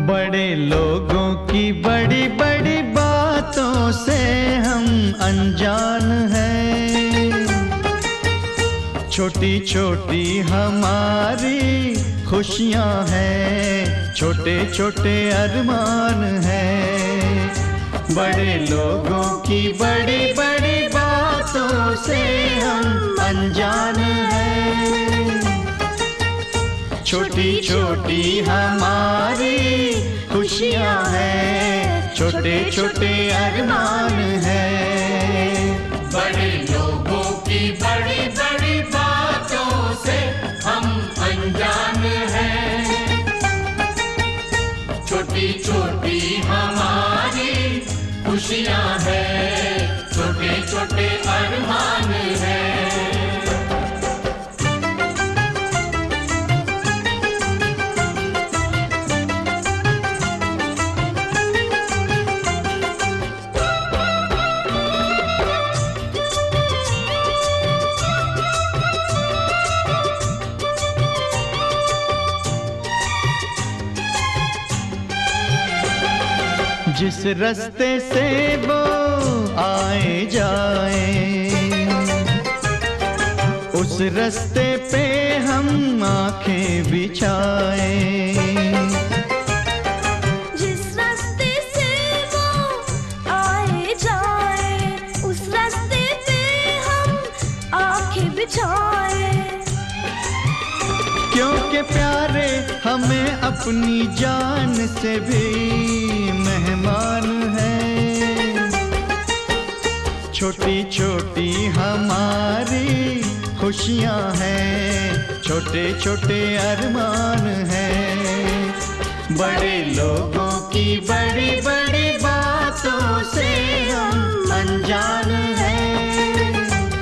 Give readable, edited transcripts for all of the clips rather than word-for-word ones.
बड़े लोगों की बड़ी बड़ी बातों से हम अनजान हैं। छोटी छोटी हमारी खुशियाँ हैं, छोटे छोटे अरमान हैं। बड़े लोगों की बड़ी बड़ी बातों से हम अनजान हैं। छोटी छोटी हमारी खुशियाँ हैं, छोटे छोटे अरमान हैं। बड़े लोगों की बड़ी बड़ी बातों से हम अनजान हैं। छोटी छोटी हमारी खुशियाँ हैं, छोटे छोटे अरमान हैं। जिस रास्ते से वो आए जाए, उस रास्ते पे हम आंखें बिछाए। जिस रास्ते से वो आए जाए, उस रास्ते पे हम आंखें बिछाए। क्योंकि प्यारे हमें अपनी जान से भी मेहमान हैं। छोटी छोटी हमारी खुशियाँ हैं, छोटे छोटे अरमान हैं। बड़े लोगों की बड़ी बड़ी बातों से हम अनजान हैं।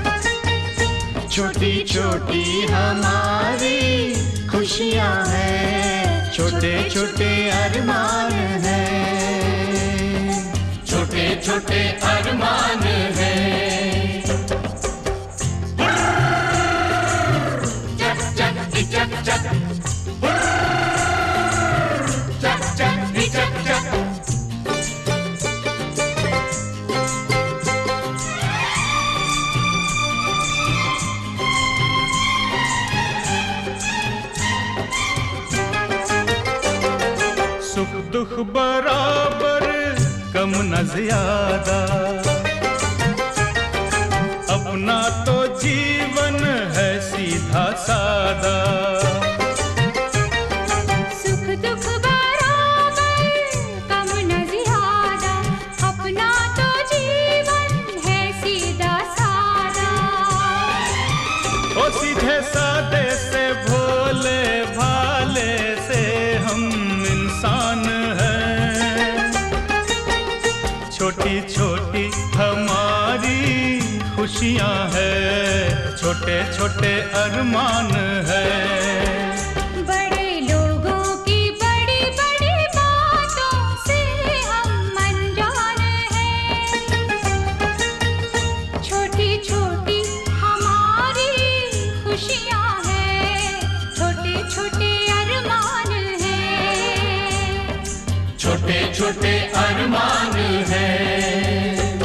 छोटी छोटी हमारी खुशियाँ हैं, छोटे छोटे अरमान हैं। छोटे छोटे अरमान हैं। चक चक चक चक, चक चक चक चक। सुख दुख बराबर, कम न ज्यादा, अपना तो जीवन है सीधा सादा। सुख दुख बराबर, कम न ज्यादा, अपना तो जीवन है सीधा सादा। ओ सीधे सादे से भोले भाले से हम इंसान हैं। छोटी छोटी हमारी खुशियाँ हैं, छोटे छोटे अरमान हैं। बड़े लोगों की बड़ी बड़ी बातों से हम अनजान हैं। छोटी छोटी हमारी खुशियाँ हैं, छोटे छोटे अरमान हैं। छोटे छोटे अरमान हैं।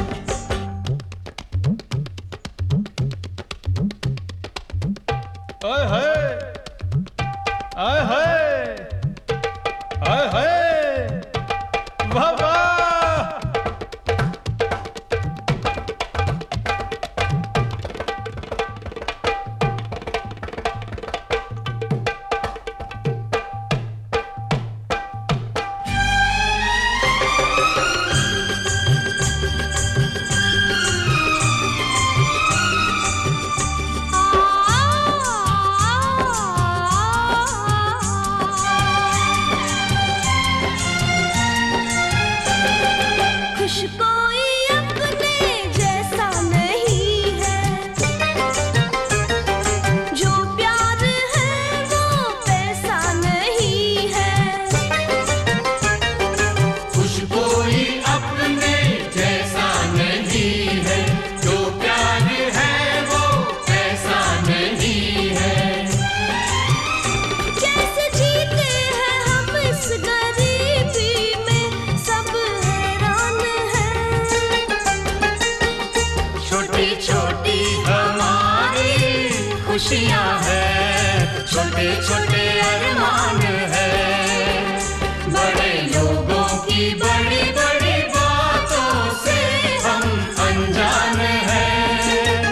आय हाय, आय हाय, आय हाय, वाह वाह। खुशियाँ हैं, छोटे छोटे अरमान हैं। बड़े लोगों की बड़ी बड़ी बातों से हम अनजान हैं।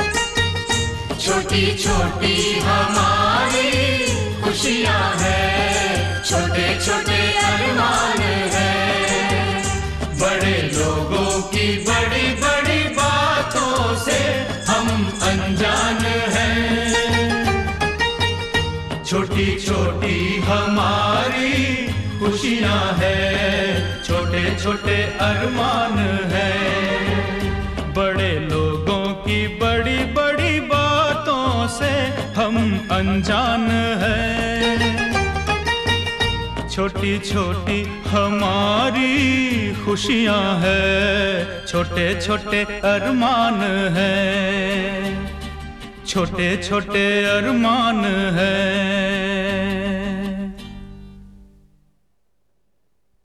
छोटी छोटी हमारी खुशियाँ हैं, छोटे छोटे अरमान हैं। बड़े लोगों की बड़ी बड़ी बातों से हम अनजान हैं। छोटी छोटी हमारी खुशियाँ हैं, छोटे छोटे अरमान हैं। बड़े लोगों की बड़ी बड़ी बातों से हम अनजान हैं। छोटी छोटी हमारी खुशियाँ हैं, छोटे छोटे अरमान हैं, छोटे छोटे अरमान हैं।